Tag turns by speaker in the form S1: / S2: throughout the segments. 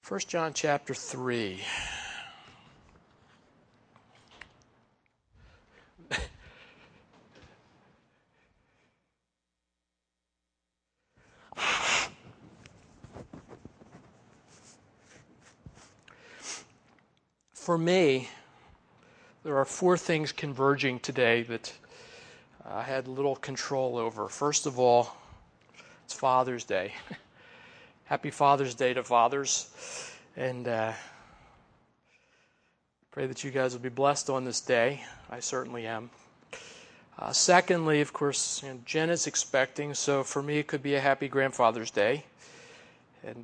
S1: 1 John chapter 3. For me, there are four things converging today that I had little control over. First of all, it's Father's Day. Happy Father's Day to fathers. And pray that you guys will be blessed on this day. I certainly am. Secondly, of course, Jen is expecting, so for me it could be a happy Grandfather's Day. And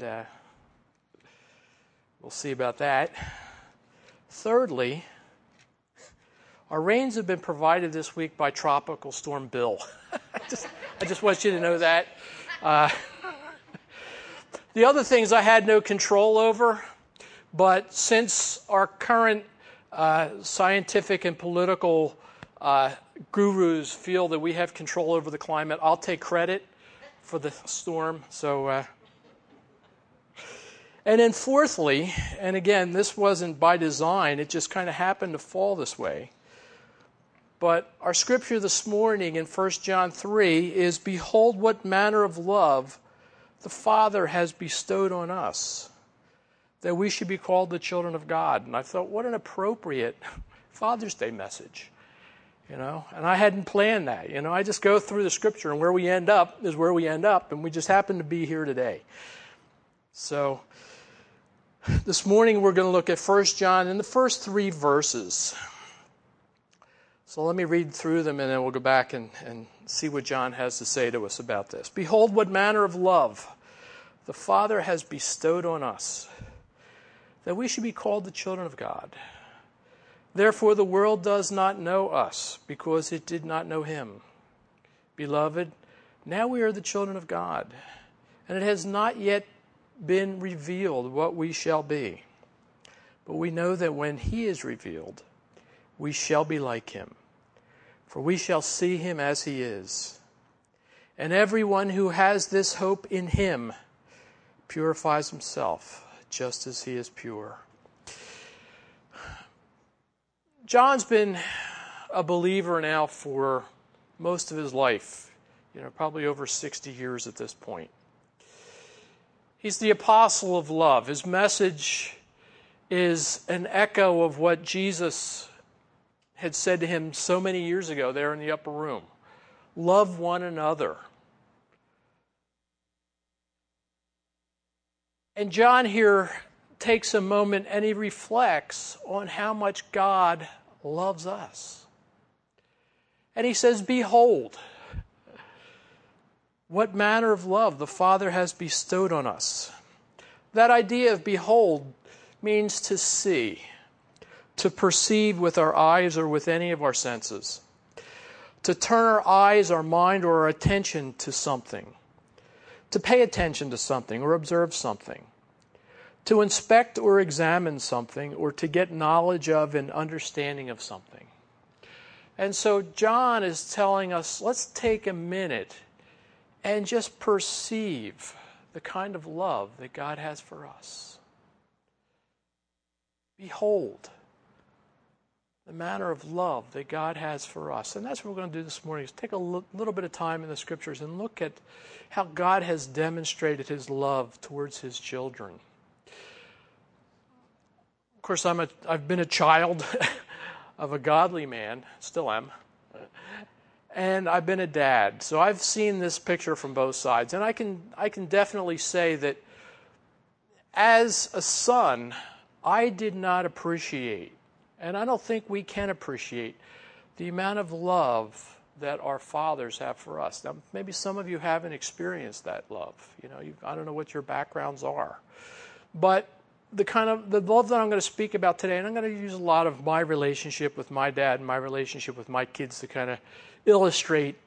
S1: we'll see about that. Thirdly, our rains have been provided this week by Tropical Storm Bill. I just want you to know that. The other things I had no control over, but since our current scientific and political gurus feel that we have control over the climate, I'll take credit for the storm. And then fourthly, and again, this wasn't by design, it just kind of happened to fall this way. But our scripture this morning in 1 John 3 is, "Behold what manner of love the Father has bestowed on us, that we should be called the children of God." And I thought, what an appropriate Father's Day message. And I hadn't planned that. I just go through the scripture, and where we end up is where we end up, and we just happen to be here today. So this morning we're going to look at 1 John in the first 3 verses. So let me read through them, and then we'll go back and see what John has to say to us about this. "Behold what manner of love the Father has bestowed on us, that we should be called the children of God. Therefore the world does not know us, because it did not know him. Beloved, now we are the children of God, and it has not yet been revealed what we shall be. But we know that when he is revealed, we shall be like him, for we shall see him as he is. And everyone who has this hope in him purifies himself, just as he is pure." John's been a believer now for most of his life, probably over 60 years at this point. He's the apostle of love. His message is an echo of what Jesus had said to him so many years ago there in the upper room. Love one another. And John here takes a moment and he reflects on how much God loves us. And he says, "Behold, what manner of love the Father has bestowed on us." That idea of behold means to see, to perceive with our eyes or with any of our senses, to turn our eyes, our mind, or our attention to something, to pay attention to something or observe something, to inspect or examine something, or to get knowledge of and understanding of something. And so John is telling us, let's take a minute and just perceive the kind of love that God has for us. Behold the manner of love that God has for us. And that's what we're going to do this morning, is take a little bit of time in the scriptures and look at how God has demonstrated his love towards his children. Of course, I've been a child of a godly man, still am. And I've been a dad, so I've seen this picture from both sides. And I can definitely say that as a son, I did not appreciate, and I don't think we can appreciate, the amount of love that our fathers have for us. Now, maybe some of you haven't experienced that love. I don't know what your backgrounds are. But the love that I'm going to speak about today, and I'm going to use a lot of my relationship with my dad and my relationship with my kids to kind of illustrate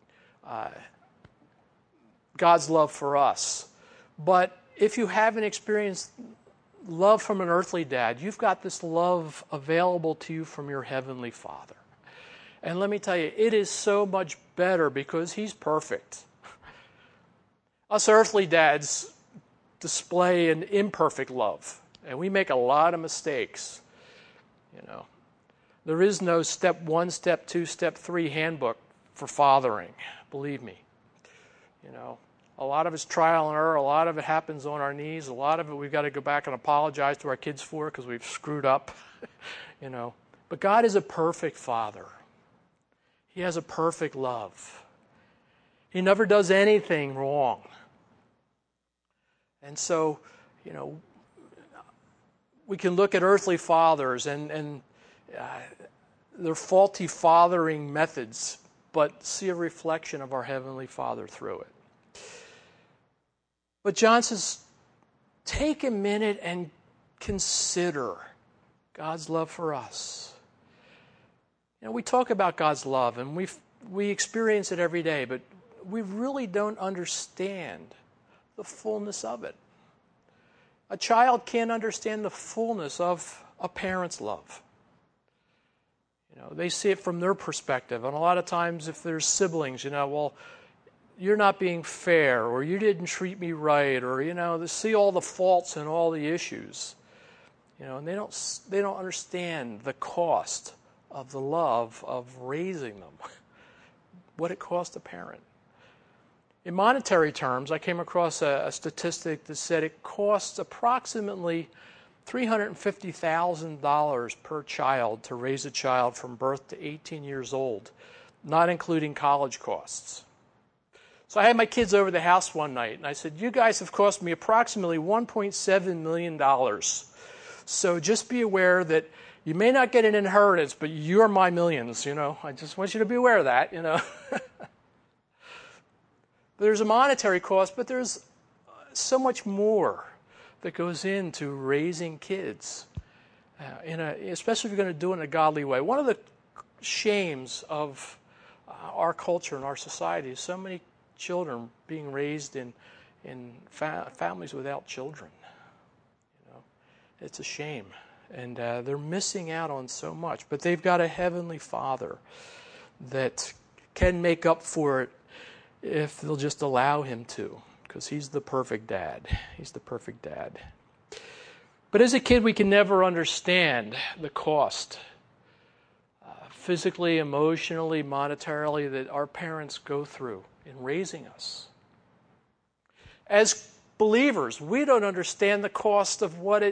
S1: God's love for us. But if you haven't experienced love from an earthly dad, you've got this love available to you from your heavenly Father. And let me tell you, it is so much better because he's perfect. Us earthly dads display an imperfect love, and we make a lot of mistakes. There is no step 1, step 2, step 3 handbook for fathering, believe me. A lot of it's trial and error. A lot of it happens on our knees. A lot of it we've got to go back and apologize to our kids for because we've screwed up. But God is a perfect Father. He has a perfect love. He never does anything wrong. And so, we can look at earthly fathers and their faulty fathering methods, but see a reflection of our Heavenly Father through it. But John says, take a minute and consider God's love for us. We talk about God's love, and we experience it every day, but we really don't understand the fullness of it. A child can't understand the fullness of a parent's love. They see it from their perspective, and a lot of times if there's siblings, well, you're not being fair, or you didn't treat me right, or they see all the faults and all the issues, and they don't understand the cost of the love of raising them, what it costs a parent. In monetary terms, I came across a statistic that said it costs approximately $350,000 per child to raise a child from birth to 18 years old, not including college costs. So I had my kids over the house one night, and I said, you guys have cost me approximately $1.7 million. So just be aware that you may not get an inheritance, but you're my millions, I just want you to be aware of that, There's a monetary cost, but there's so much more that goes into raising kids, especially if you're going to do it in a godly way. One of the shames of our culture and our society is so many children being raised in families without children. It's a shame. And they're missing out on so much. But they've got a Heavenly Father that can make up for it if they'll just allow Him to, because He's the perfect dad. He's the perfect dad. But as a kid, we can never understand the cost, physically, emotionally, monetarily, that our parents go through in raising us. As believers, we don't understand the cost of what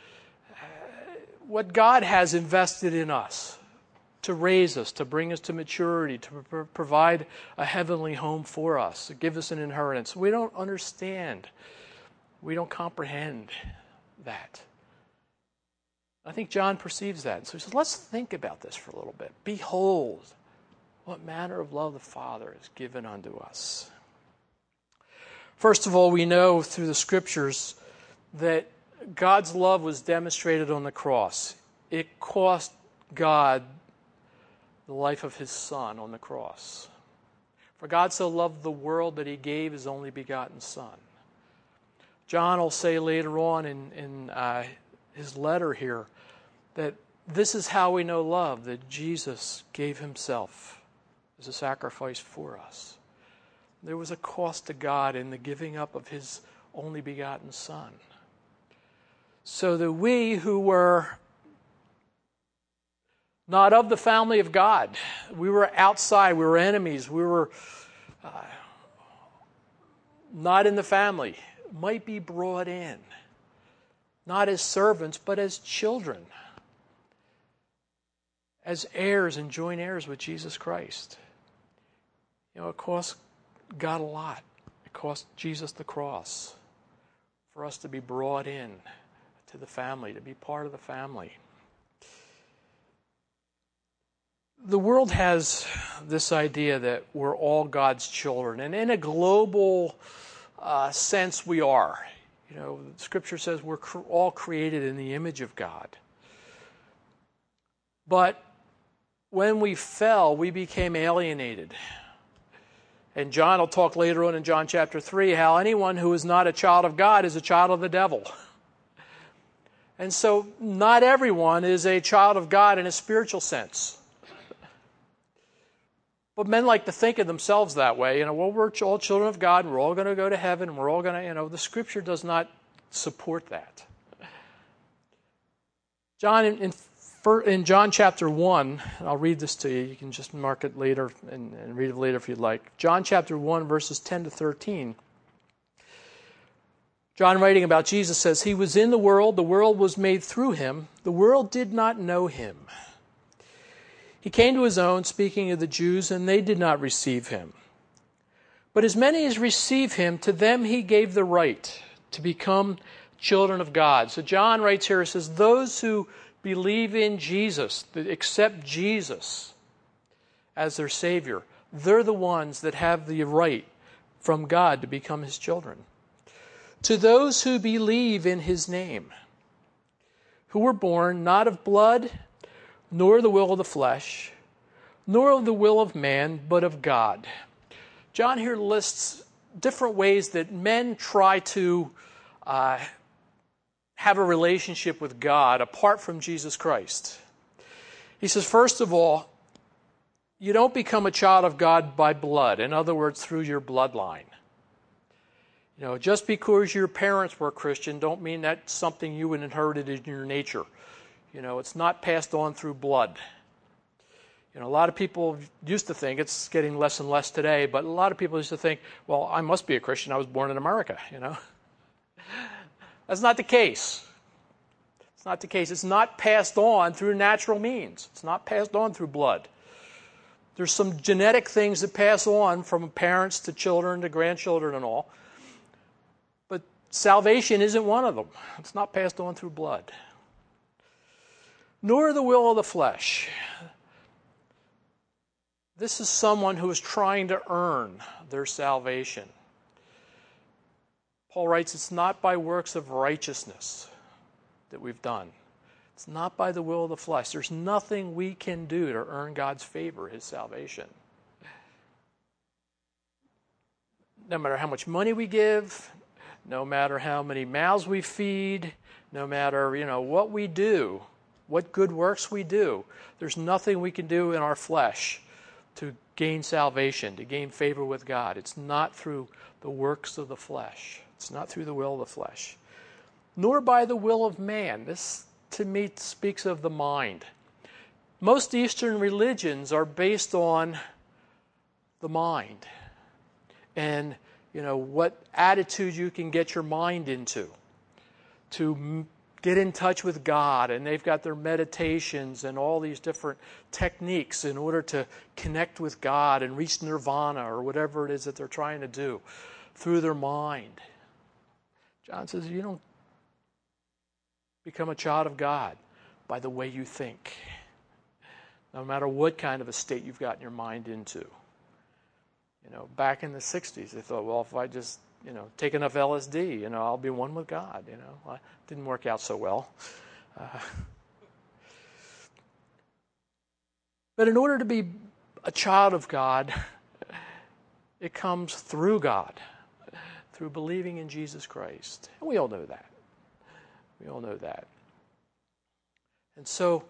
S1: God has invested in us to raise us, to bring us to maturity, to provide a heavenly home for us, to give us an inheritance. We don't understand. We don't comprehend that. I think John perceives that. So he says, let's think about this for a little bit. Behold, what manner of love the Father has given unto us. First of all, we know through the Scriptures that God's love was demonstrated on the cross. It cost God the life of His Son on the cross. For God so loved the world that He gave His only begotten Son. John will say later on in his letter here that this is how we know love, that Jesus gave Himself as a sacrifice for us. There was a cost to God in the giving up of His only begotten Son. So that we who were not of the family of God, we were outside, we were enemies, we were not in the family, might be brought in, not as servants, but as children, as heirs and joint heirs with Jesus Christ. It cost God a lot. It cost Jesus the cross for us to be brought in to the family, to be part of the family. The world has this idea that we're all God's children, and in a global sense we are. Scripture says we're all created in the image of God. But when we fell, we became alienated. And John will talk later on in John chapter 3 how anyone who is not a child of God is a child of the devil. And so not everyone is a child of God in a spiritual sense. But men like to think of themselves that way. We're all children of God, and we're all going to go to heaven, and we're all going to, the Scripture does not support that. John, in John chapter 1, I'll read this to you. You can just mark it later and read it later if you'd like. John chapter 1, verses 10 to 13. John, writing about Jesus, says, "He was in the world was made through him. The world did not know him. He came to his own, speaking of the Jews, and they did not receive him. But as many as receive him, to them he gave the right to become children of God." So John writes here, it says, those who believe in Jesus, that accept Jesus as their Savior, they're the ones that have the right from God to become his children. To those who believe in his name, who were born not of blood, nor the will of the flesh, nor of the will of man, but of God. John here lists different ways that men try to have a relationship with God apart from Jesus Christ. He says, first of all, you don't become a child of God by blood. In other words, through your bloodline. You know, just because your parents were Christian don't mean that's something you inherited in your nature. You know, it's not passed on through blood. You know, a lot of people used to think, it's getting less and less today, but a lot of people used to think, well, I must be a Christian. I was born in America, you know. That's not the case. It's not the case. It's not passed on through natural means. It's not passed on through blood. There's some genetic things that pass on from parents to children to grandchildren and all. But salvation isn't one of them. It's not passed on through blood. Nor the will of the flesh. This is someone who is trying to earn their salvation. Paul writes, it's not by works of righteousness that we've done. It's not by the will of the flesh. There's nothing we can do to earn God's favor, his salvation. No matter how much money we give, no matter how many mouths we feed, no matter, what we do, what good works we do, there's nothing we can do in our flesh to gain salvation, to gain favor with God. It's not through the works of the flesh. It's not through the will of the flesh. Nor by the will of man. This, to me, speaks of the mind. Most Eastern religions are based on the mind. And, what attitude you can get your mind into to get in touch with God. And they've got their meditations and all these different techniques in order to connect with God and reach nirvana or whatever it is that they're trying to do through their mind. John says you don't become a child of God by the way you think, no matter what kind of a state you've gotten your mind into. Back in the 60s, they thought, well, if I just, take enough LSD, I'll be one with God. It didn't work out so well. But in order to be a child of God, it comes through God, through believing in Jesus Christ. And we all know that. We all know that. And so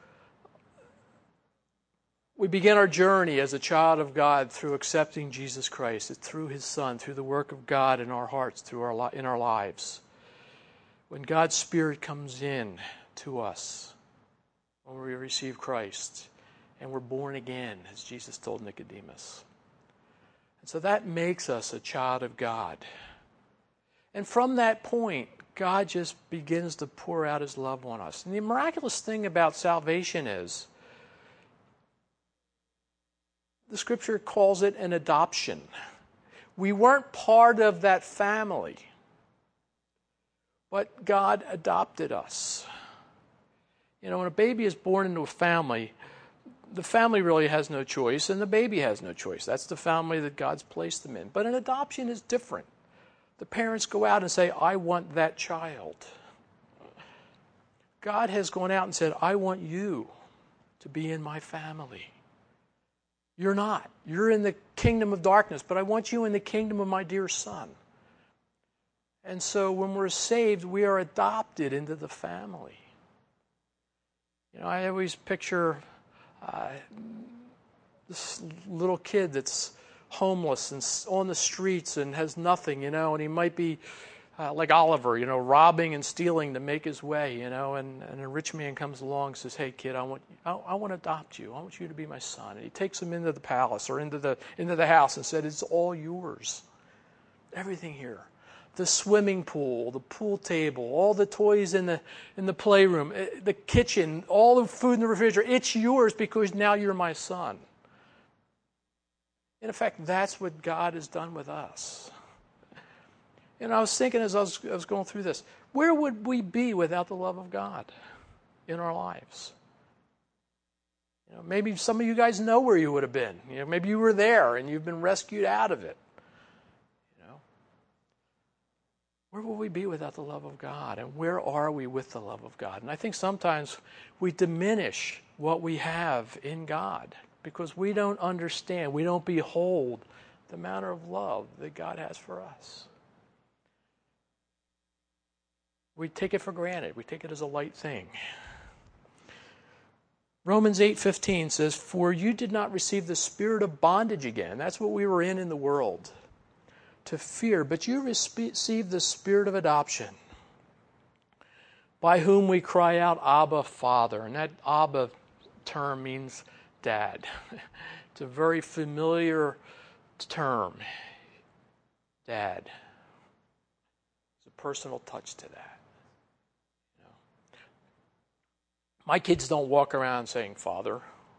S1: we begin our journey as a child of God through accepting Jesus Christ. It's through his Son, through the work of God in our hearts, in our lives. When God's Spirit comes in to us, when we receive Christ, and we're born again, as Jesus told Nicodemus. And so that makes us a child of God. And from that point, God just begins to pour out his love on us. And the miraculous thing about salvation is, the Scripture calls it an adoption. We weren't part of that family, but God adopted us. When a baby is born into a family, the family really has no choice, and the baby has no choice. That's the family that God's placed them in. But an adoption is different. The parents go out and say, I want that child. God has gone out and said, I want you to be in my family. You're not. You're in the kingdom of darkness, but I want you in the kingdom of my dear Son. And so when we're saved, we are adopted into the family. I always picture this little kid that's homeless and on the streets and has nothing, and he might be like Oliver, robbing and stealing to make his way, and a rich man comes along and says, "Hey, kid, I want to adopt you. I want you to be my son." And he takes him into the palace or into the house and said, "It's all yours. Everything here. The swimming pool, the pool table, all the toys in the playroom, the kitchen, all the food in the refrigerator. It's yours because now you're my son." In effect, that's what God has done with us. And I was thinking as I was going through this, where would we be without the love of God in our lives? Maybe some of you guys know where you would have been. Maybe you were there and you've been rescued out of it. Where will we be without the love of God? And where are we with the love of God? And I think sometimes we diminish what we have in God because we don't understand, we don't behold the manner of love that God has for us. We take it for granted. We take it as a light thing. Romans 8:15 says, "For you did not receive the spirit of bondage again." That's what we were in the world. To fear, but you received the spirit of adoption, by whom we cry out, "Abba, Father." And that Abba term means dad. It's a very familiar term. Dad. There's a personal touch to that. My kids don't walk around saying Father.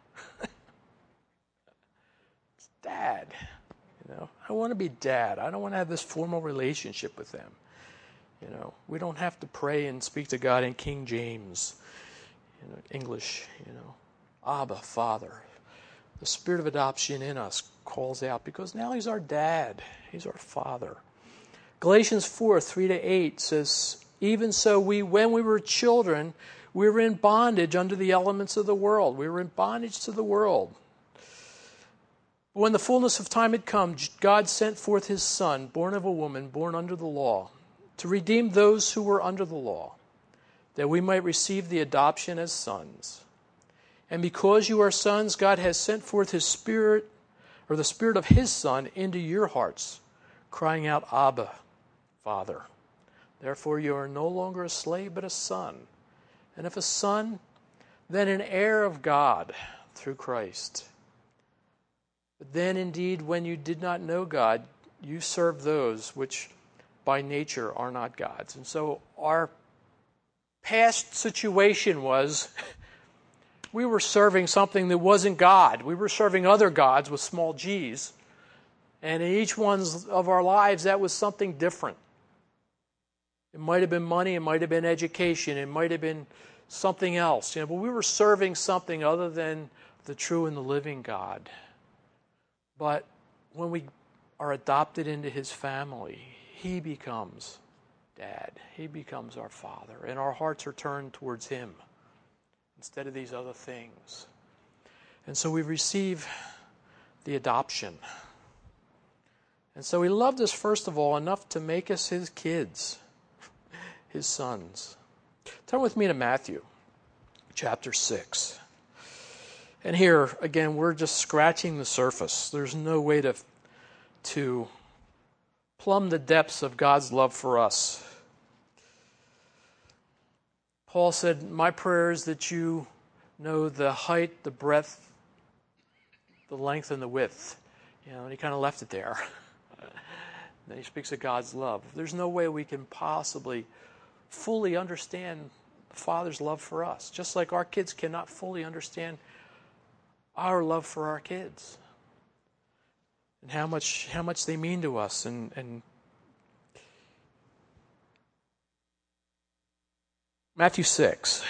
S1: It's Dad. I want to be Dad. I don't want to have this formal relationship with them. We don't have to pray and speak to God in King James, English. Abba, Father. The spirit of adoption in us calls out because now He's our Dad. He's our Father. Galatians 4:3-8 says, "Even so, when we were children, we were in bondage under the elements of the world." We were in bondage to the world. When the fullness of time had come, God sent forth His Son, born of a woman, born under the law, to redeem those who were under the law, that we might receive the adoption as sons. And because you are sons, God has sent forth His Spirit, or the Spirit of His Son, into your hearts, crying out, "Abba, Father." Therefore you are no longer a slave, but a son. And if a son, then an heir of God through Christ. But then indeed, when you did not know God, you served those which by nature are not God's. And so our past situation was we were serving something that wasn't God. We were serving other gods with small g's. And in each one of our lives, that was something different. It might have been money, it might have been education, it might have been something else. But we were serving something other than the true and the living God. But when we are adopted into His family, He becomes Dad. He becomes our Father. And our hearts are turned towards Him instead of these other things. And so we receive the adoption. And so He loved us, first of all, enough to make us His kids, His sons. Turn with me to Matthew chapter 6. And here, again, we're just scratching the surface. There's no way to plumb the depths of God's love for us. Paul said, "My prayer is that you know the height, the breadth, the length, and the width." And he kind of left it there. Then he speaks of God's love. There's no way we can possibly fully understand the Father's love for us, just like our kids cannot fully understand our love for our kids and how much they mean to us. And Matthew 6,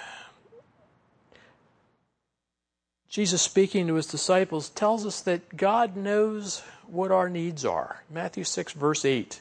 S1: Jesus speaking to His disciples tells us that God knows what our needs are. Matthew 6 verse 8.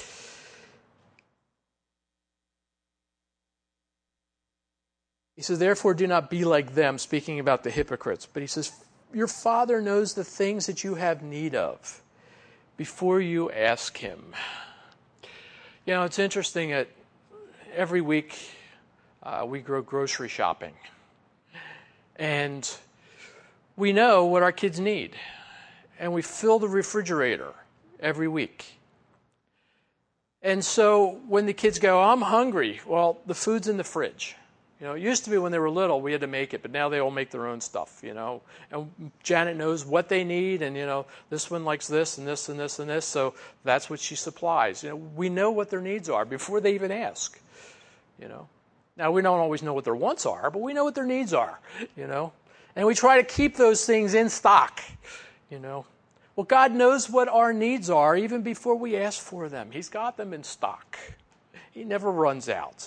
S1: He says, "Therefore do not be like them," speaking about the hypocrites. But He says, "Your Father knows the things that you have need of before you ask Him." It's interesting that every week we go grocery shopping. And we know what our kids need. And we fill the refrigerator every week. And so when the kids go, I'm hungry, well, the food's in the fridge. It used to be when they were little, we had to make it, but now they all make their own stuff, And Janet knows what they need, and, this one likes this and this and this and this, so that's what she supplies. We know what their needs are before they even ask, Now, we don't always know what their wants are, but we know what their needs are, And we try to keep those things in stock, Well, God knows what our needs are even before we ask for them. He's got them in stock. He never runs out.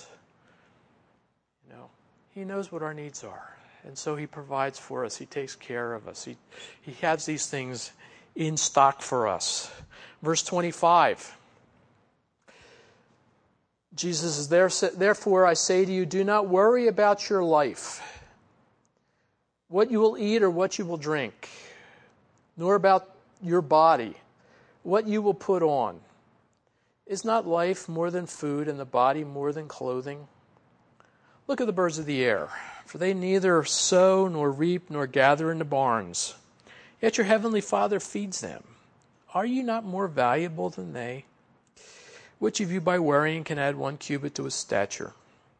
S1: He knows what our needs are. And so he provides for us. He takes care of us. He has these things in stock for us. Verse 25. Jesus is there. Therefore, I say to you, do not worry about your life, what you will eat or what you will drink, nor about your body, what you will put on. Is not life more than food and the body more than clothing? Look at the birds of the air, for they neither sow nor reap nor gather into barns, yet your heavenly Father feeds them. Are you not more valuable than they? Which of you by worrying can add 1 cubit to his stature?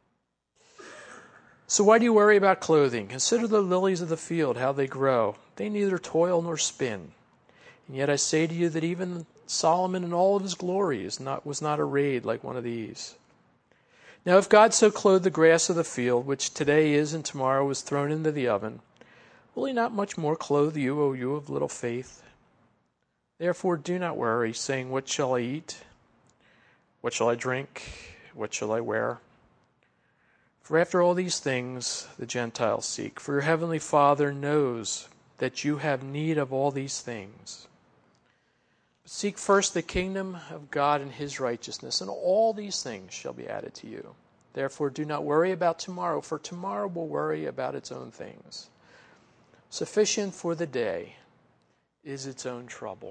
S1: So why do you worry about clothing? Consider the lilies of the field, how they grow. They neither toil nor spin. And yet I say to you that even Solomon in all of his glory was not arrayed like one of these. Now if God so clothed the grass of the field, which today is and tomorrow is thrown into the oven, will he not much more clothe you, O you of little faith? Therefore do not worry, saying, what shall I eat? What shall I drink? What shall I wear? For after all these things the Gentiles seek. For your heavenly Father knows that you have need of all these things. But seek first the kingdom of God and his righteousness, and all these things shall be added to you. Therefore do not worry about tomorrow, for tomorrow will worry about its own things. Sufficient for the day is its own trouble.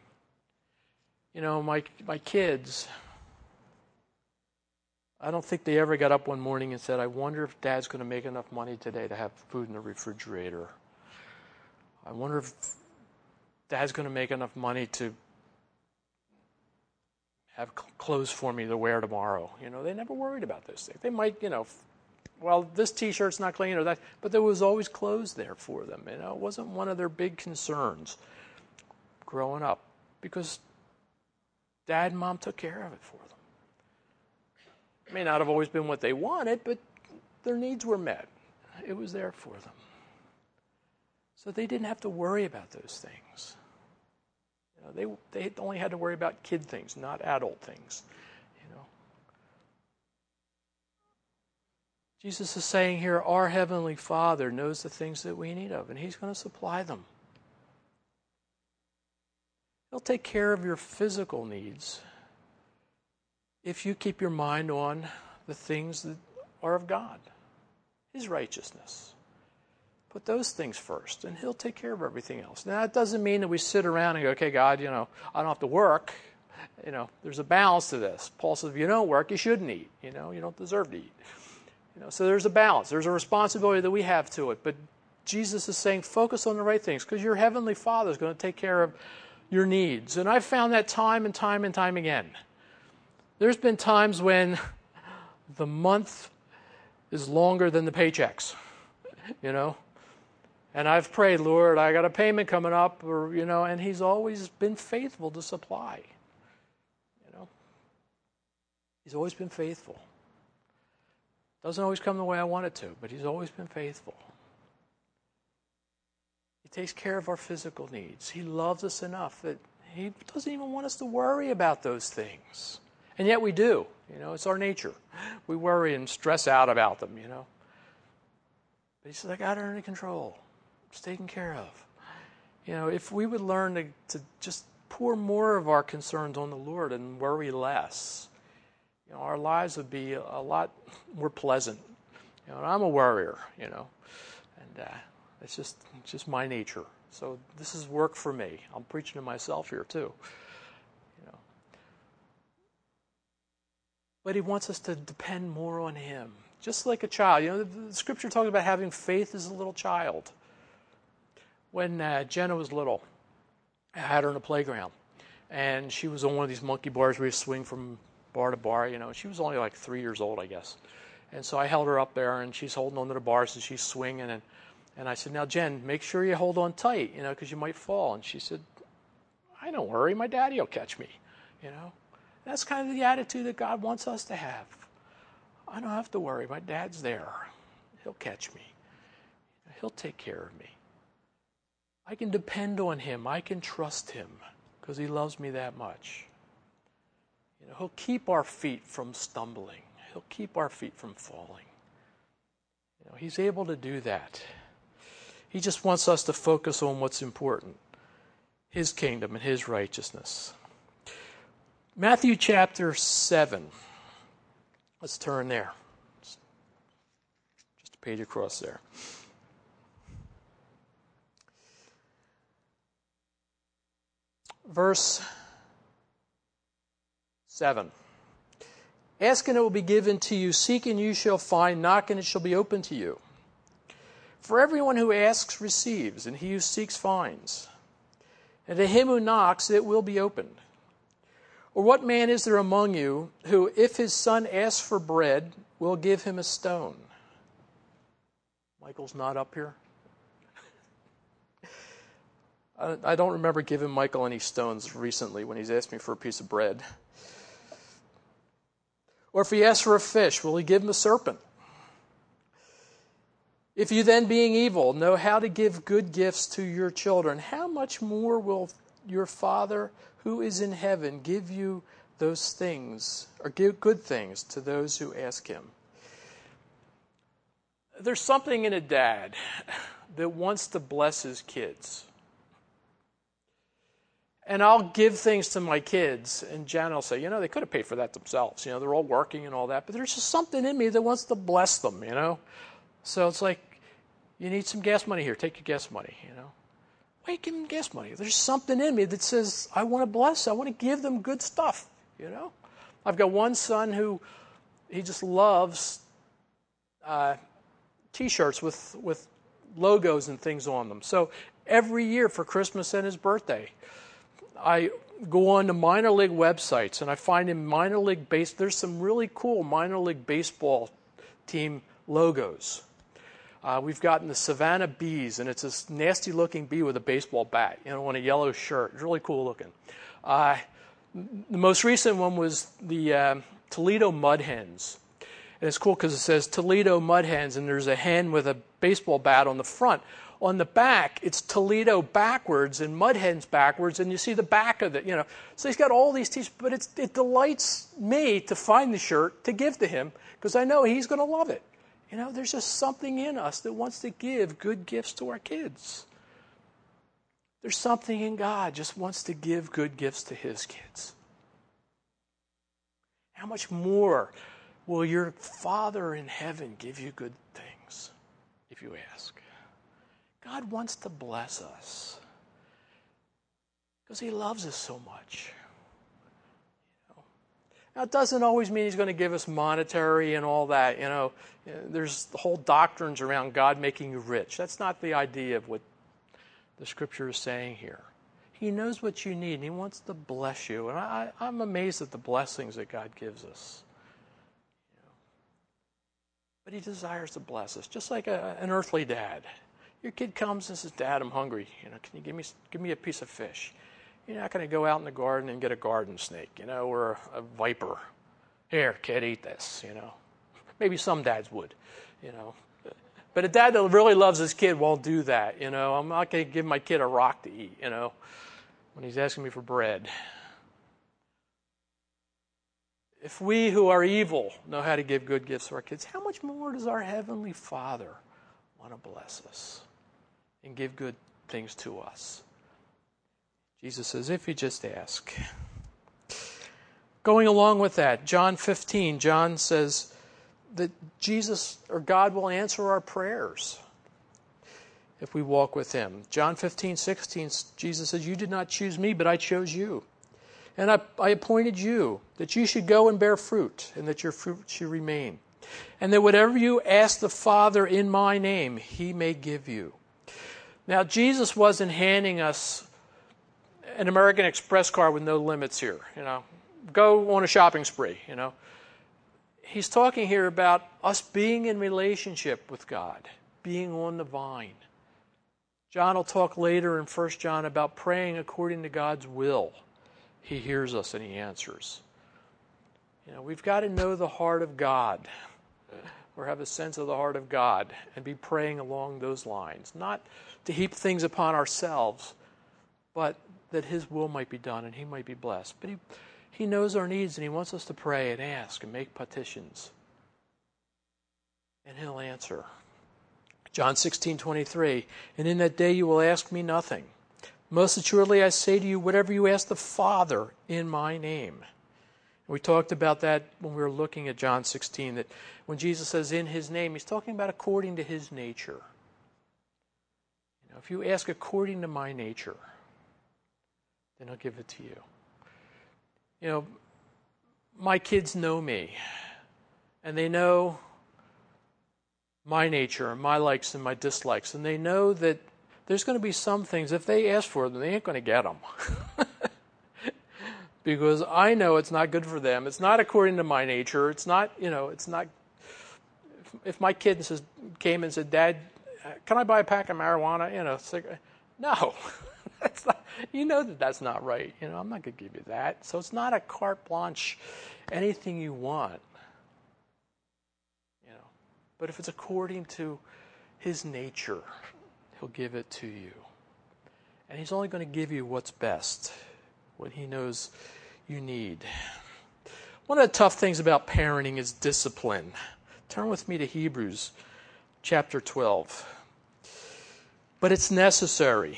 S1: My kids, I don't think they ever got up one morning and said, I wonder if Dad's going to make enough money today to have food in the refrigerator. I wonder if Dad's going to make enough money to have clothes for me to wear tomorrow. They never worried about those things. They might, well, this T-shirt's not clean or that, but there was always clothes there for them. It wasn't one of their big concerns growing up because Dad and Mom took care of it for them. It may not have always been what they wanted, but their needs were met. It was there for them. So they didn't have to worry about those things. They only had to worry about kid things, not adult things. Jesus is saying here, our Heavenly Father knows the things that we need of, and he's going to supply them. He'll take care of your physical needs if you keep your mind on the things that are of God, his righteousness. Put those things first, and he'll take care of everything else. Now, that doesn't mean that we sit around and go, okay, God, I don't have to work. There's a balance to this. Paul says, if you don't work, you shouldn't eat. You don't deserve to eat. So there's a balance. There's a responsibility that we have to it. But Jesus is saying, focus on the right things, because your Heavenly Father is going to take care of your needs. And I've found that time and time and time again. There's been times when the month is longer than the paychecks, And I've prayed, Lord, I got a payment coming up, and he's always been faithful to supply. He's always been faithful. Doesn't always come the way I want it to, but he's always been faithful. He takes care of our physical needs. He loves us enough that he doesn't even want us to worry about those things. And yet we do. It's our nature. We worry and stress out about them, But he says, I got it under control. It's taken care of. If we would learn to just pour more of our concerns on the Lord and worry less, our lives would be a lot more pleasant. I'm a worrier, and it's just my nature. So this is work for me. I'm preaching to myself here too. But he wants us to depend more on him, just like a child. The Scripture talks about having faith as a little child. When Jenna was little, I had her in a playground, and she was on one of these monkey bars where you swing from bar to bar, she was only like 3 years old, I guess. And so I held her up there, and she's holding onto the bars, and she's swinging. And I said, now, Jen, make sure you hold on tight, because you might fall. And she said, I don't worry. My daddy will catch me, That's kind of the attitude that God wants us to have. I don't have to worry. My dad's there. He'll catch me. He'll take care of me. I can depend on him. I can trust him because he loves me that much. He'll keep our feet from stumbling. He'll keep our feet from falling. He's able to do that. He just wants us to focus on what's important, his kingdom and his righteousness. Matthew chapter 7. Let's turn there. Just a page across there. Verse 7. Ask and it will be given to you. Seek and you shall find. Knock and it shall be opened to you. For everyone who asks receives, and he who seeks finds. And to him who knocks it will be opened. Or what man is there among you who, if his son asks for bread, will give him a stone? Michael's not up here. I don't remember giving Michael any stones recently when he's asked me for a piece of bread. Or if he asks for a fish, will he give him a serpent? If you then, being evil, know how to give good gifts to your children, how much more will your Father who is in heaven give you those things, or give good things to those who ask him? There's something in a dad that wants to bless his kids. And I'll give things to my kids, and Jan will say, they could have paid for that themselves. They're all working and all that. But there's just something in me that wants to bless them, So it's like, you need some gas money here. Take your gas money, Why you give them gas money? There's something in me that says, I want to bless. I want to give them good stuff, I've got one son who, he just loves T-shirts with logos and things on them. So every year for Christmas and his birthday, I go on to minor league websites and I find in minor league there's some really cool minor league baseball team logos. We've gotten the Savannah Bees, and it's this nasty looking bee with a baseball bat, on a yellow shirt. It's really cool looking. The most recent one was the Toledo Mud Hens. And it's cool because it says Toledo Mud Hens, and there's a hen with a baseball bat on the front. On the back, it's Toledo backwards and Mud Hens backwards, and you see the back of it, So he's got all these t-shirts, but it delights me to find the shirt to give to him because I know he's going to love it. There's just something in us that wants to give good gifts to our kids. There's something in God just wants to give good gifts to his kids. How much more will your Father in heaven give you good things if you ask? God wants to bless us because he loves us so much. Now, it doesn't always mean he's going to give us monetary and all that. There's the whole doctrines around God making you rich. That's not the idea of what the Scripture is saying here. He knows what you need, and he wants to bless you. And I'm amazed at the blessings that God gives us. But he desires to bless us, just like an earthly dad. Your kid comes and says, Dad, I'm hungry. Can you give me a piece of fish? You're not going to go out in the garden and get a garden snake, or a viper. Here, kid, eat this, Maybe some dads would, But a dad that really loves his kid won't do that, I'm not going to give my kid a rock to eat, when he's asking me for bread. If we who are evil know how to give good gifts to our kids, how much more does our Heavenly Father want to bless us and give good things to us? Jesus says, if you just ask. Going along with that, John 15, John says that Jesus or God will answer our prayers if we walk with him. John 15:16, Jesus says, you did not choose me, but I chose you. And I appointed you that you should go and bear fruit, and that your fruit should remain. And that whatever you ask the Father in my name, he may give you. Now, Jesus wasn't handing us an American Express card with no limits here. go on a shopping spree, He's talking here about us being in relationship with God, being on the vine. John will talk later in 1 John about praying according to God's will. He hears us and he answers. We've got to know the heart of God, or have a sense of the heart of God, and be praying along those lines. Not to heap things upon ourselves, but that His will might be done and He might be blessed. But He knows our needs, and He wants us to pray and ask and make petitions. And He'll answer. John 16:23, and in that day you will ask me nothing. Most assuredly I say to you, whatever you ask the Father in my name. We talked about that when we were looking at John 16, that when Jesus says in His name, He's talking about according to His nature. If you ask according to my nature, then I'll give it to you. My kids know me, and they know my nature, and my likes and my dislikes, and they know that there's going to be some things, if they ask for them, they ain't going to get them. Because I know it's not good for them. It's not according to my nature. It's not, it's not. If my kid came and said, Dad, can I buy a pack of marijuana? Cigarette? No. That's not, that's not right. I'm not going to give you that. So it's not a carte blanche, anything you want. But if it's according to His nature, He'll give it to you. And He's only going to give you what's best, what He knows you need. One of the tough things about parenting is discipline. Turn with me to Hebrews chapter 12. But it's necessary.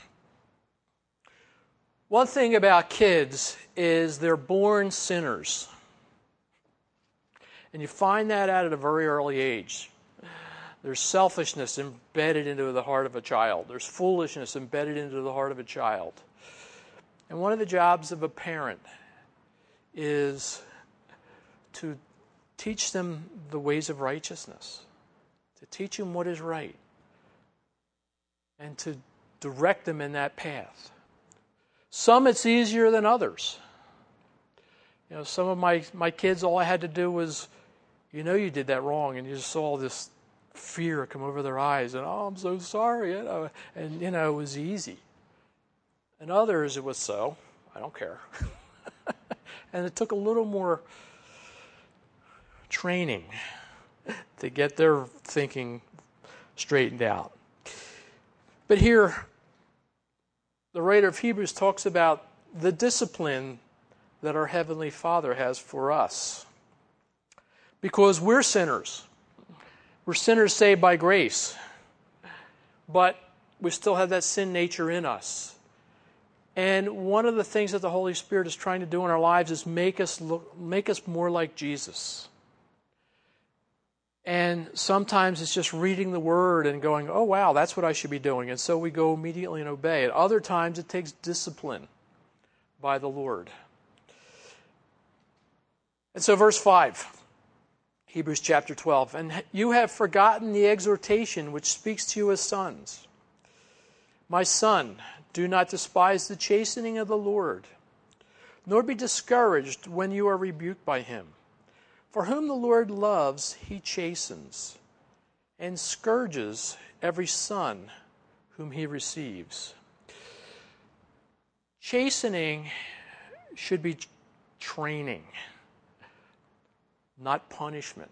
S1: One thing about kids is they're born sinners. And you find that out at a very early age. There's selfishness embedded into the heart of a child. There's foolishness embedded into the heart of a child. And one of the jobs of a parent is to teach them the ways of righteousness, to teach them what is right, and to direct them in that path. Some it's easier than others. Some of my kids, all I had to do was, you did that wrong, and you just saw this fear come over their eyes, and I'm so sorry, and it was easy. And others, it was I don't care. And it took a little more training to get their thinking straightened out. But here, the writer of Hebrews talks about the discipline that our Heavenly Father has for us. Because we're sinners. We're sinners saved by grace. But we still have that sin nature in us. And one of the things that the Holy Spirit is trying to do in our lives is make us more like Jesus. And sometimes it's just reading the Word and going, oh wow, that's what I should be doing. And so we go immediately and obey it. Other times it takes discipline by the Lord. And so verse 5, Hebrews chapter 12. And you have forgotten the exhortation which speaks to you as sons. My son, do not despise the chastening of the Lord, nor be discouraged when you are rebuked by Him. For whom the Lord loves, He chastens, and scourges every son whom He receives. Chastening should be training, not punishment.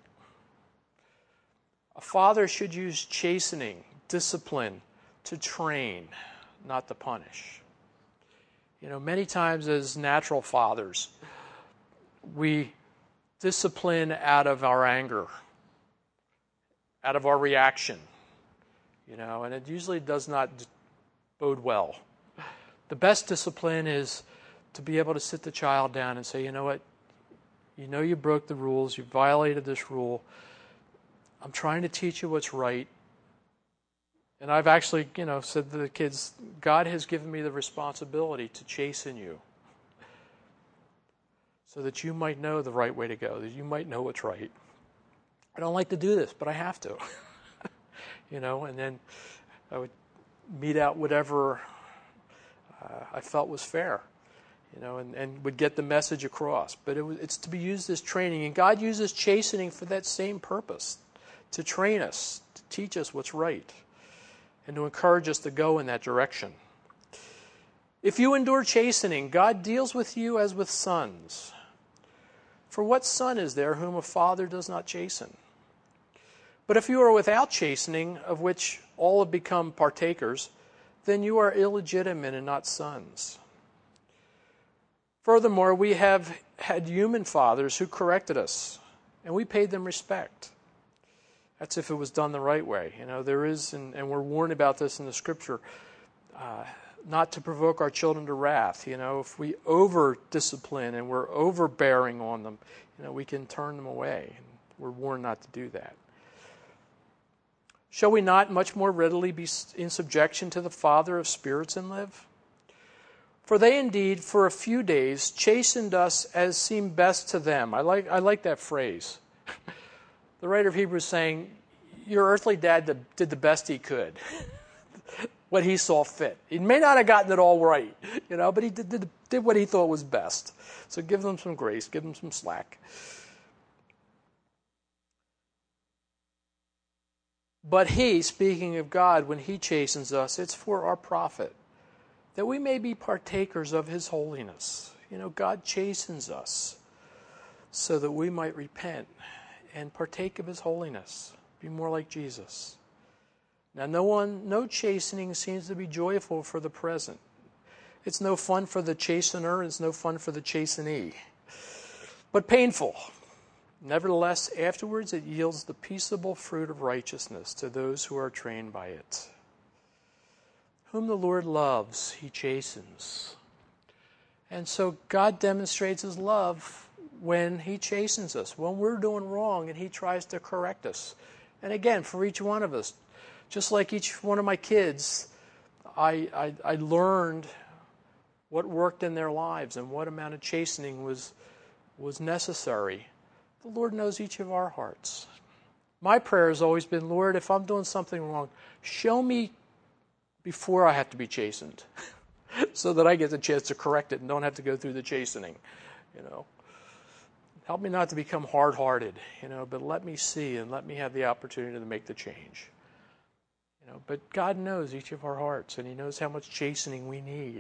S1: A father should use chastening, discipline, to train, not to punish. Many times as natural fathers, we discipline out of our anger, out of our reaction, and it usually does not bode well. The best discipline is to be able to sit the child down and say, you know what, you broke the rules, you violated this rule, I'm trying to teach you what's right. And I've actually, said to the kids, God has given me the responsibility to chasten you so that you might know the right way to go, that you might know what's right. I don't like to do this, but I have to. And then I would mete out whatever I felt was fair. and would get the message across. But it's to be used as training. And God uses chastening for that same purpose, to train us, to teach us what's right, and to encourage us to go in that direction. If you endure chastening, God deals with you as with sons. For what son is there whom a father does not chasten? But if you are without chastening, of which all have become partakers, then you are illegitimate and not sons. Furthermore, we have had human fathers who corrected us, and we paid them respect. That's if it was done the right way. There is, and we're warned about this in the Scripture, not to provoke our children to wrath. If we over-discipline and we're overbearing on them, we can turn them away. And we're warned not to do that. Shall we not much more readily be in subjection to the Father of spirits and live? For they indeed, for a few days, chastened us as seemed best to them. I like that phrase. The writer of Hebrews is saying, your earthly dad did the best he could. What he saw fit. He may not have gotten it all right, but he did what he thought was best. So give them some grace, give them some slack. But he, speaking of God, when he chastens us, it's for our profit, that we may be partakers of his holiness. God chastens us so that we might repent and partake of his holiness, be more like Jesus. Now, no chastening seems to be joyful for the present. It's no fun for the chastener, and it's no fun for the chastenee, but painful. Nevertheless, afterwards it yields the peaceable fruit of righteousness to those who are trained by it. Whom the Lord loves, he chastens. And so God demonstrates his love when he chastens us, when we're doing wrong and he tries to correct us. And again, for each one of us, just like each one of my kids, I learned what worked in their lives and what amount of chastening was necessary. The Lord knows each of our hearts. My prayer has always been, Lord, if I'm doing something wrong, show me before I have to be chastened so that I get the chance to correct it and don't have to go through the chastening. Help me not to become hard-hearted, but let me see and let me have the opportunity to make the change. But God knows each of our hearts, and he knows how much chastening we need.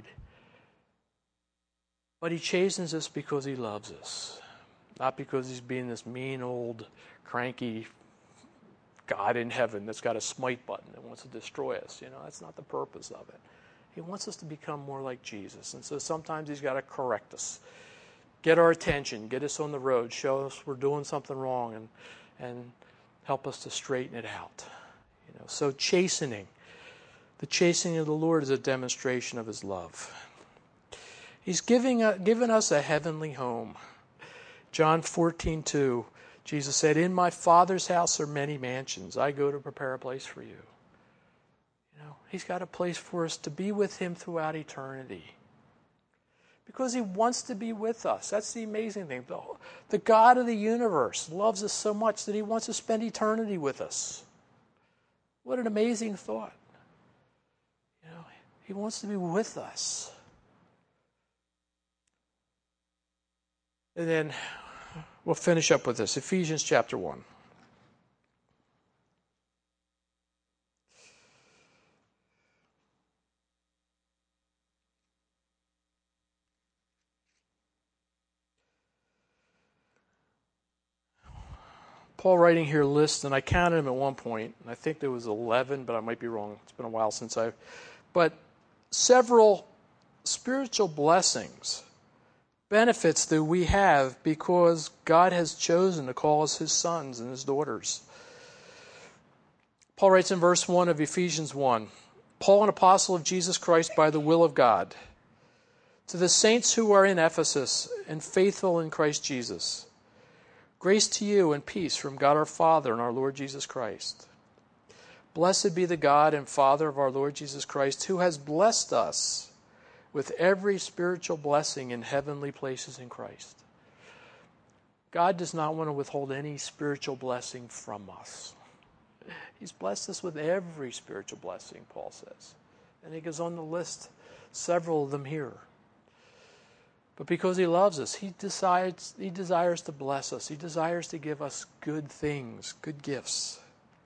S1: But he chastens us because he loves us, not because he's being this mean old cranky God in heaven that's got a smite button that wants to destroy us. That's not the purpose of it. He wants us to become more like Jesus. And so sometimes he's got to correct us, get our attention, get us on the road, show us we're doing something wrong, and help us to straighten it out. So chastening. The chastening of the Lord is a demonstration of his love. He's given us a heavenly home. John 14:2, Jesus said, in my Father's house are many mansions. I go to prepare a place for you. He's got a place for us to be with him throughout eternity. Because he wants to be with us. That's the amazing thing. The God of the universe loves us so much that he wants to spend eternity with us. What an amazing thought. He wants to be with us. And then we'll finish up with this. Ephesians chapter 1. Paul writing here lists, and I counted them at one point, and I think there was 11, but I might be wrong. It's been a while since but several spiritual blessings, benefits that we have because God has chosen to call us his sons and his daughters. Paul writes in verse 1 of Ephesians 1, Paul, an apostle of Jesus Christ by the will of God, to the saints who are in Ephesus and faithful in Christ Jesus, grace to you and peace from God our Father and our Lord Jesus Christ. Blessed be the God and Father of our Lord Jesus Christ, who has blessed us with every spiritual blessing in heavenly places in Christ. God does not want to withhold any spiritual blessing from us. He's blessed us with every spiritual blessing, Paul says. And he goes on to list several of them here. But because he loves us, he desires to bless us. He desires to give us good things, good gifts.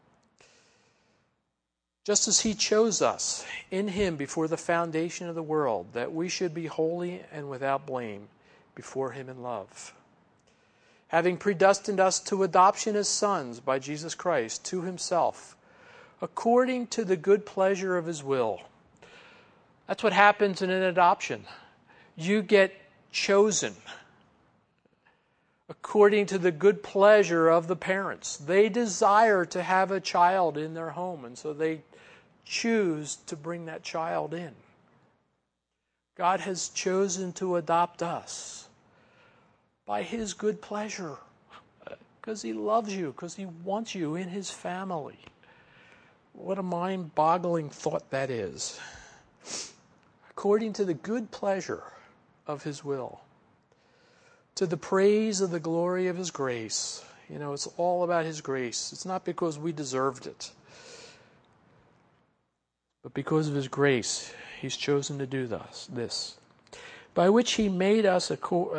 S1: Just as he chose us in him before the foundation of the world, that we should be holy and without blame before him in love. Having predestined us to adoption as sons by Jesus Christ to himself, according to the good pleasure of his will. That's what happens in an adoption. You get chosen according to the good pleasure of the parents. They desire to have a child in their home, and so they choose to bring that child in. God has chosen to adopt us by his good pleasure, because he loves you, because he wants you in his family. What a mind-boggling thought that is. According to the good pleasure of his will, to the praise of the glory of his grace. It's all about his grace. It's not because we deserved it, but because of his grace, he's chosen to do this, by which he made us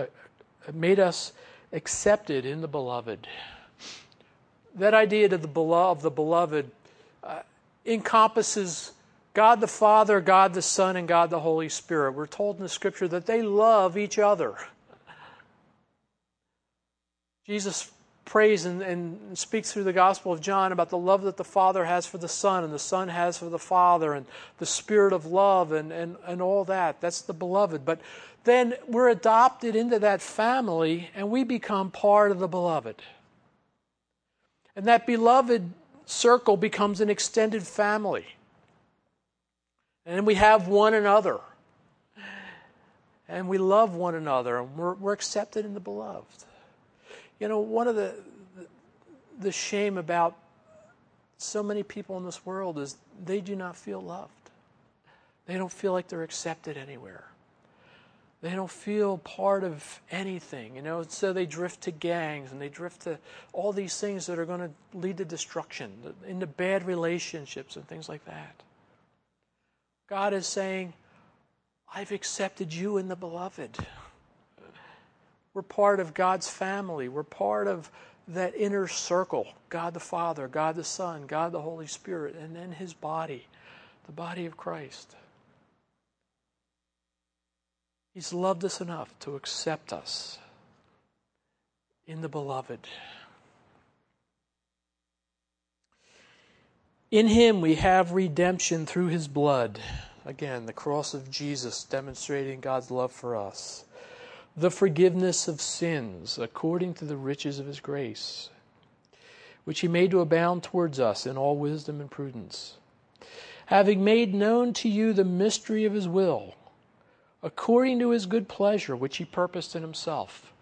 S1: accepted in the beloved. That idea of the beloved encompasses God the Father, God the Son, and God the Holy Spirit. We're told in the Scripture that they love each other. Jesus prays and speaks through the Gospel of John about the love that the Father has for the Son, and the Son has for the Father, and the Spirit of love, and all that. That's the beloved. But then we're adopted into that family, and we become part of the beloved. And that beloved circle becomes an extended family. And we have one another. And we love one another, and we're accepted in the beloved. One of the shame about so many people in this world is they do not feel loved. They don't feel like they're accepted anywhere. They don't feel part of anything, so they drift to gangs, and they drift to all these things that are going to lead to destruction, into bad relationships and things like that. God is saying, I've accepted you in the beloved. We're part of God's family. We're part of that inner circle. God the Father, God the Son, God the Holy Spirit, and then his body, the body of Christ. He's loved us enough to accept us in the beloved. In him we have redemption through his blood. Again, the cross of Jesus demonstrating God's love for us. The forgiveness of sins according to the riches of his grace, which he made to abound towards us in all wisdom and prudence. Having made known to you the mystery of his will, according to his good pleasure, which he purposed in himself.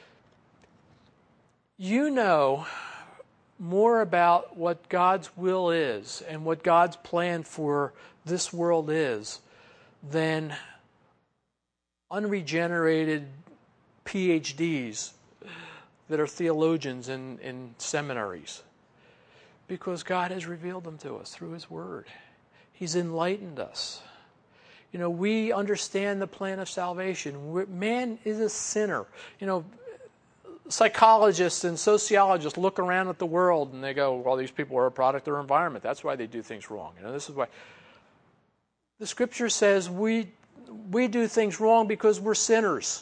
S1: You know more about what God's will is and what God's plan for this world is than unregenerated PhDs that are theologians in seminaries. Because God has revealed them to us through his word. He's enlightened us. We understand the plan of salvation. Man is a sinner. Psychologists and sociologists look around at the world and they go, well, these people are a product of their environment. That's why they do things wrong. This is why. The Scripture says we do things wrong because we're sinners.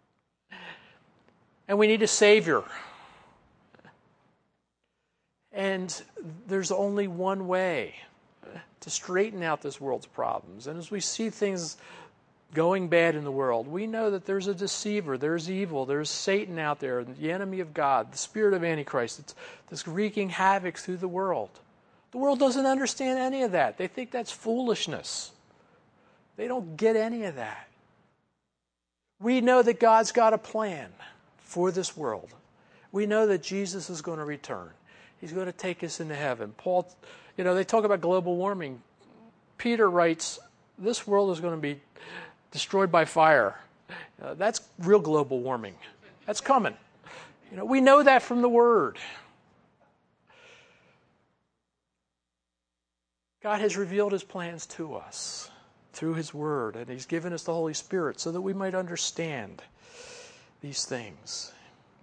S1: And we need a Savior. And there's only one way to straighten out this world's problems. And as we see things going bad in the world, we know that there's a deceiver, there's evil, there's Satan out there, the enemy of God, the spirit of Antichrist that's wreaking havoc through the world. The world doesn't understand any of that. They think that's foolishness. They don't get any of that. We know that God's got a plan for this world. We know that Jesus is going to return. He's going to take us into heaven. Paul, they talk about global warming. Peter writes, this world is going to be destroyed by fire. That's real global warming. That's coming. We know that from the Word. God has revealed his plans to us. through His Word, and He's given us the Holy Spirit so that we might understand these things.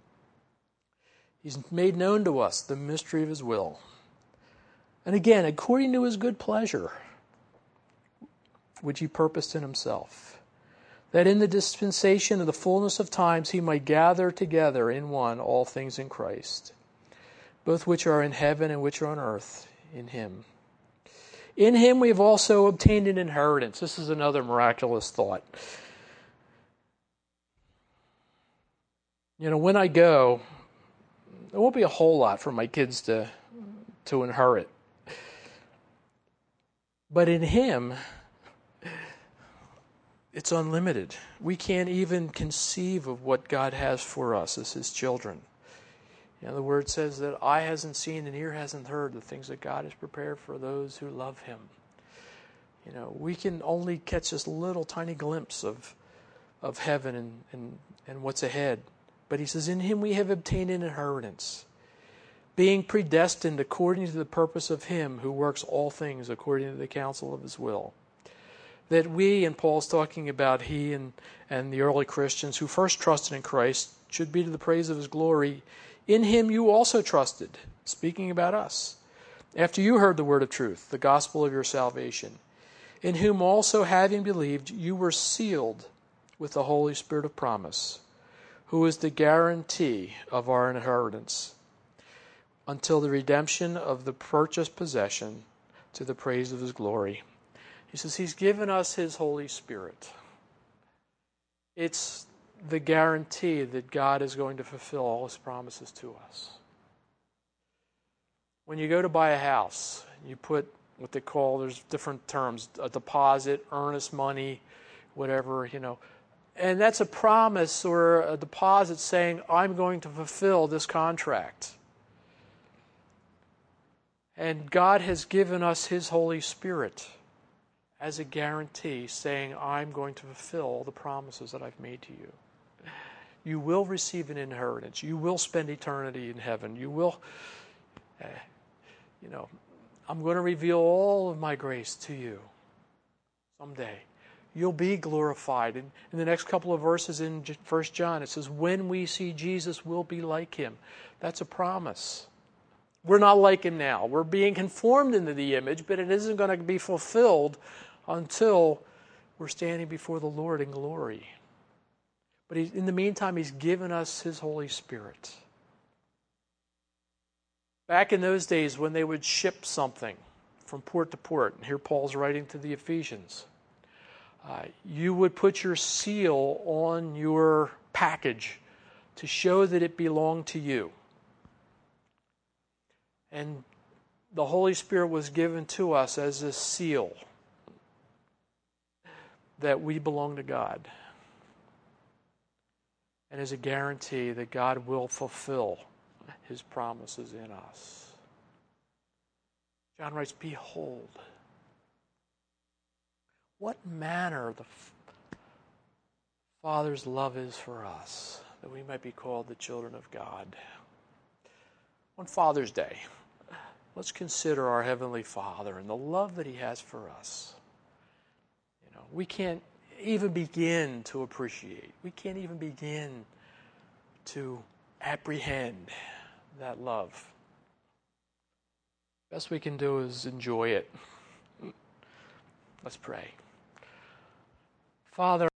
S1: He's made known to us the mystery of His will. And again, according to His good pleasure, which He purposed in Himself, that in the dispensation of the fullness of times He might gather together in one all things in Christ, both which are in heaven and which are on earth, in Him. In Him we have also obtained an inheritance. This is another miraculous thought. You know, when I go, there won't be a whole lot for my kids to inherit. But in Him, it's unlimited. We can't even conceive of what God has for us as His children. You know, the Word says that eye hasn't seen and ear hasn't heard the things that God has prepared for those who love Him. You know, we can only catch this little tiny glimpse of heaven and what's ahead. But He says, in Him we have obtained an inheritance, being predestined according to the purpose of Him who works all things according to the counsel of His will. That we, and Paul's talking about he and the early Christians who first trusted in Christ, should be to the praise of His glory. In Him you also trusted, speaking about us, after you heard the word of truth, the gospel of your salvation, in whom also having believed you were sealed with the Holy Spirit of promise, who is the guarantee of our inheritance, until the redemption of the purchased possession to the praise of His glory. He says He's given us His Holy Spirit. It's the guarantee that God is going to fulfill all His promises to us. When you go to buy a house, you put what they call, there's different terms, a deposit, earnest money, whatever, you know. And that's a promise or a deposit saying, I'm going to fulfill this contract. And God has given us His Holy Spirit as a guarantee, saying, I'm going to fulfill all the promises that I've made to you. You will receive an inheritance. You will spend eternity in heaven. You will, I'm going to reveal all of my grace to you someday. You'll be glorified. In the next couple of verses in 1 John, it says, when we see Jesus, we'll be like Him. That's a promise. We're not like Him now. We're being conformed into the image, but it isn't going to be fulfilled until we're standing before the Lord in glory. But in the meantime, He's given us His Holy Spirit. Back in those days when they would ship something from port to port, and here Paul's writing to the Ephesians, you would put your seal on your package to show that it belonged to you. And the Holy Spirit was given to us as a seal that we belong to God, and as a guarantee that God will fulfill His promises in us. John writes, behold, what manner the Father's love is for us, that we might be called the children of God. On Father's Day, let's consider our Heavenly Father and the love that He has for us. You know, we can't even begin to appreciate. We can't even begin to apprehend that love. Best we can do is enjoy it. Let's pray. Father,